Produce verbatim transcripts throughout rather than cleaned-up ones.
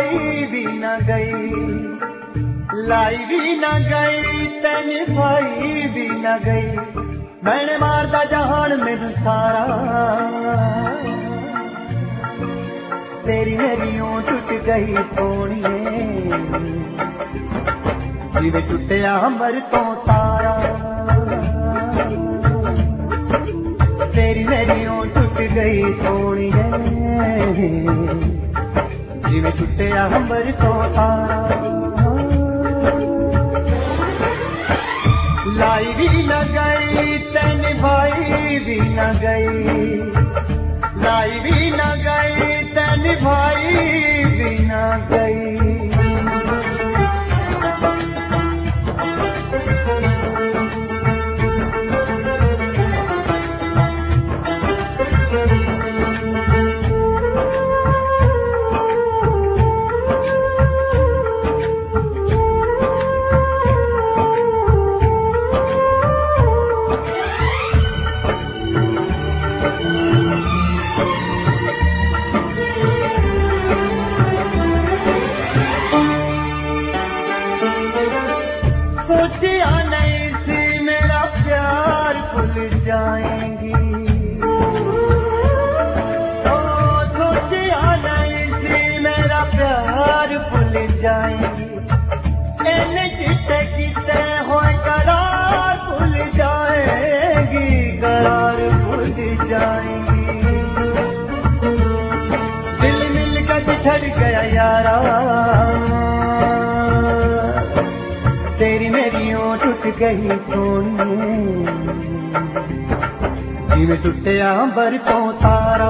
निभाई भी न गई, लाई भी न गई ते निभाई भी न गई। मैंने मारदा जहान में सारा, तेरी मेरियों टूट गई सोनिए, जिवे टूटिया अंबर तो तारा। तेरी मेरियों टूट गई सोनिए, जिवे टूटिया अंबर तो तारा। लाई भी न गई ते निभाई भी न गई, लाई भी न गई ते निभाई भी न गई। सोचिया नहीं थी मेरा प्यार भूल जाएंगी, ओ सोचिया नहीं थी मेरा प्यार भूल जाएंगी। एने किते किते हो करार भूल जाएगी, करार भूल जाएंगी। दिल मिल कर बिछड़ गया यारा, तेरी मेरियों टूट गई सोनिए, जिवे टूटिया अंबर तो तारा।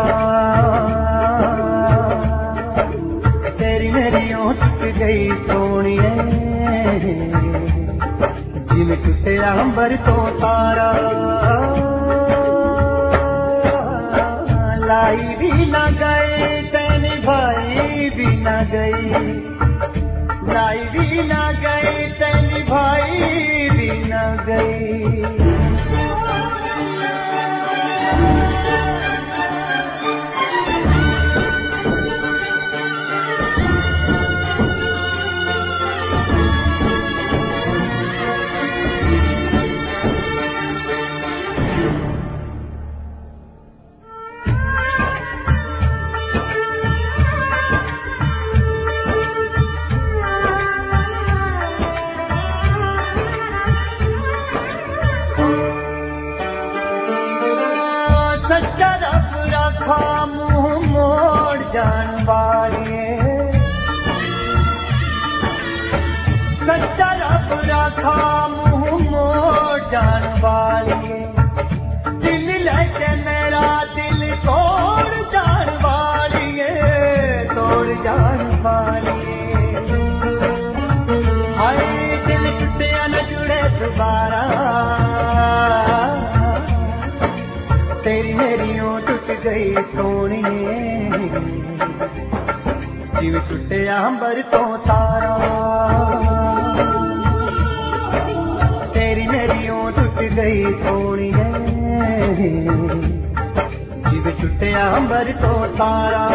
तेरी मेरियों टूट गई सोनिए, जिवे टूटिया अंबर तो तारा। लाई भी न गई ते निभाई भी न गई, लाई भी न गई ते निभाई भी न गई। सच्चा रब रखा मुंह मोड़ जान वालिए, सच्चा रब रखा मुंह मोड़ जान वालिए। दिल लेके मेरा दिल तोड़ जान वालिए, तोड़ जान वालिए। हाय दिल टूटे न जुड़े दोबारा, तेरी मेरियों टूट गई सोनिए, जिवे टूटिया अंबर तो तारा। तेरी मेरियों टूट गई सोनिए, जिवे टूटिया अंबर तो तारा।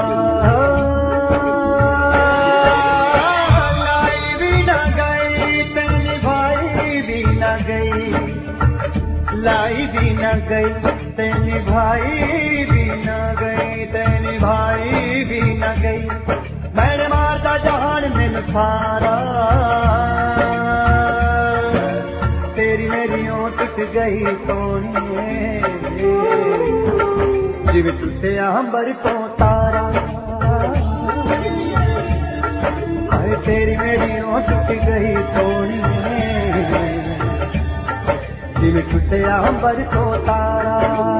लाई भी न गई ते निभाई भी न गई, लाई भी न गई ते निभाई भी न गई, ते निभाई भी न गई। मैंने मारदा जहान में सारा, तेरी मेरियों टूट गई सोनिए, जिवे टूटिया अंबर तो तारा। हाय तेरी मेरियों टूट गई सोनिए, जिवे टूटिया अंबर तो तारा।